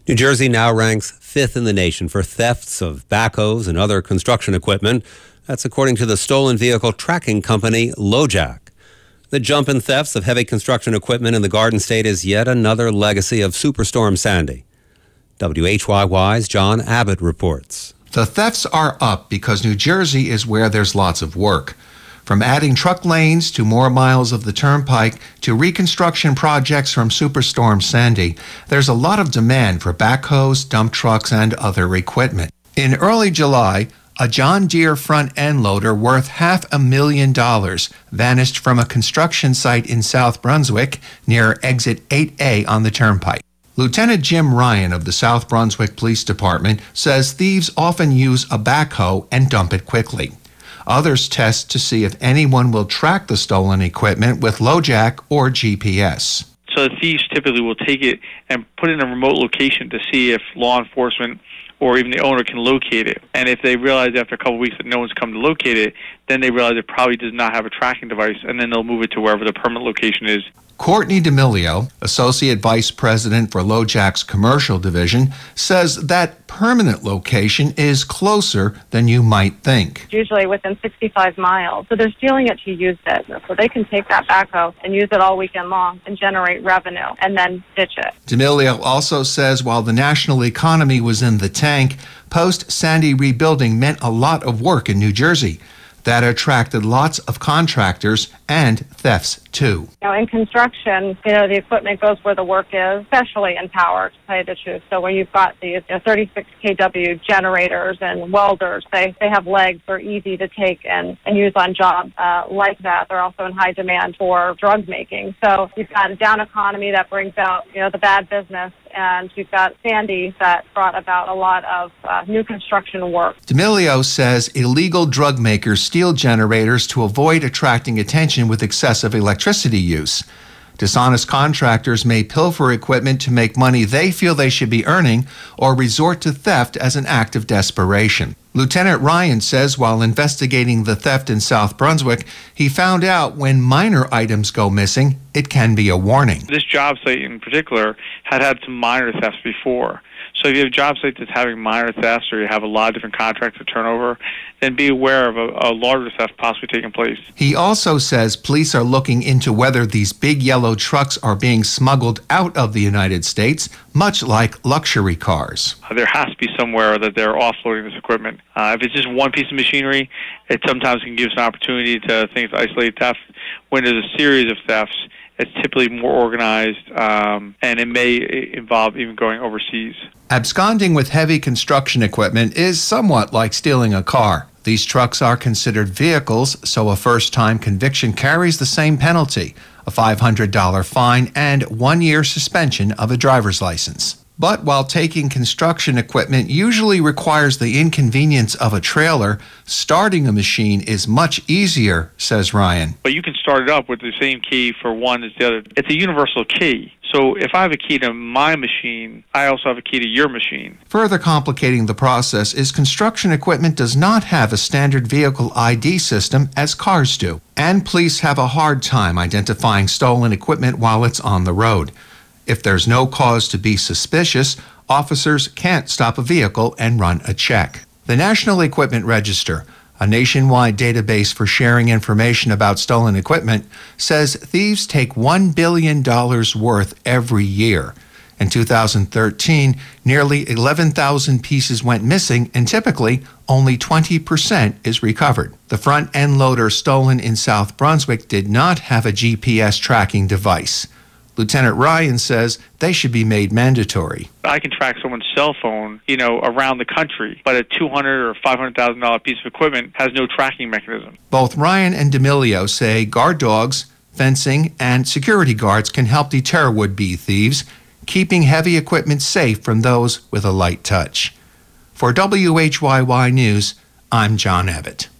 New Jersey now ranks 5th in the nation for thefts of backhoes and other construction equipment. That's according to the stolen vehicle tracking company LoJack. The jump in thefts of heavy construction equipment in the Garden State is yet another legacy of Superstorm Sandy. WHYY's John Abbott reports. The thefts are up because New Jersey is where there's lots of work. From adding truck lanes to more miles of the turnpike to reconstruction projects from Superstorm Sandy, there's a lot of demand for backhoes, dump trucks, and other equipment. In early July, a John Deere front-end loader worth $500,000 vanished from a construction site in South Brunswick near Exit 8A on the turnpike. Lieutenant Jim Ryan of the South Brunswick Police Department says thieves often use a backhoe and dump it quickly. Others test to see if anyone will track the stolen equipment with LoJack or GPS. So the thieves typically will take it and put it in a remote location to see if law enforcement or even the owner can locate it. And if they realize after a couple of weeks that no one's come to locate it, then they realize it probably does not have a tracking device, and then they'll move it to wherever the permanent location is. Courtney D'Amelio, Associate Vice President for LoJack's Commercial Division, says that permanent location is closer than you might think. Usually within 65 miles. So they're stealing it to use it. So they can take that backhoe and use it all weekend long and generate revenue and then ditch it. D'Amelio also says while the national economy was in the tank, post-Sandy rebuilding meant a lot of work in New Jersey. That attracted lots of contractors and thefts, too. In construction, the equipment goes where the work is, especially in power, to tell you the truth. So when you've got these 36 kW generators and welders, they have legs. They're easy to take and use on jobs like that. They're also in high demand for drug making. So you've got a down economy that brings out, the bad business. And you've got Sandy that brought about a lot of new construction work. D'Amelio says illegal drug makers steal generators to avoid attracting attention with excessive electricity use. Dishonest contractors may pilfer equipment to make money they feel they should be earning or resort to theft as an act of desperation. Lieutenant Ryan says while investigating the theft in South Brunswick, he found out when minor items go missing, it can be a warning. This job site in particular had some minor thefts before. So if you have a job site that's having minor thefts or you have a lot of different contracts to turn over, then be aware of a larger theft possibly taking place. He also says police are looking into whether these big yellow trucks are being smuggled out of the United States, much like luxury cars. There has to be somewhere that they're offloading this equipment. If it's just one piece of machinery, it sometimes can give us an opportunity to think it's isolated theft. When there's a series of thefts, it's typically more organized, and it may involve even going overseas. Absconding with heavy construction equipment is somewhat like stealing a car. These trucks are considered vehicles, so a first-time conviction carries the same penalty, a $500 fine and 1-year suspension of a driver's license. But while taking construction equipment usually requires the inconvenience of a trailer, starting a machine is much easier, says Ryan. But you can start it up with the same key for one as the other. It's a universal key. So if I have a key to my machine, I also have a key to your machine. Further complicating the process is construction equipment does not have a standard vehicle ID system as cars do. And police have a hard time identifying stolen equipment while it's on the road. If there's no cause to be suspicious, officers can't stop a vehicle and run a check. The National Equipment Register, a nationwide database for sharing information about stolen equipment, says thieves take $1 billion worth every year. In 2013, nearly 11,000 pieces went missing, and typically only 20% is recovered. The front-end loader stolen in South Brunswick did not have a GPS tracking device. Lieutenant Ryan says they should be made mandatory. I can track someone's cell phone, around the country, but a $200,000 or $500,000 piece of equipment has no tracking mechanism. Both Ryan and D'Amelio say guard dogs, fencing, and security guards can help deter would-be thieves, keeping heavy equipment safe from those with a light touch. For WHYY News, I'm John Abbott.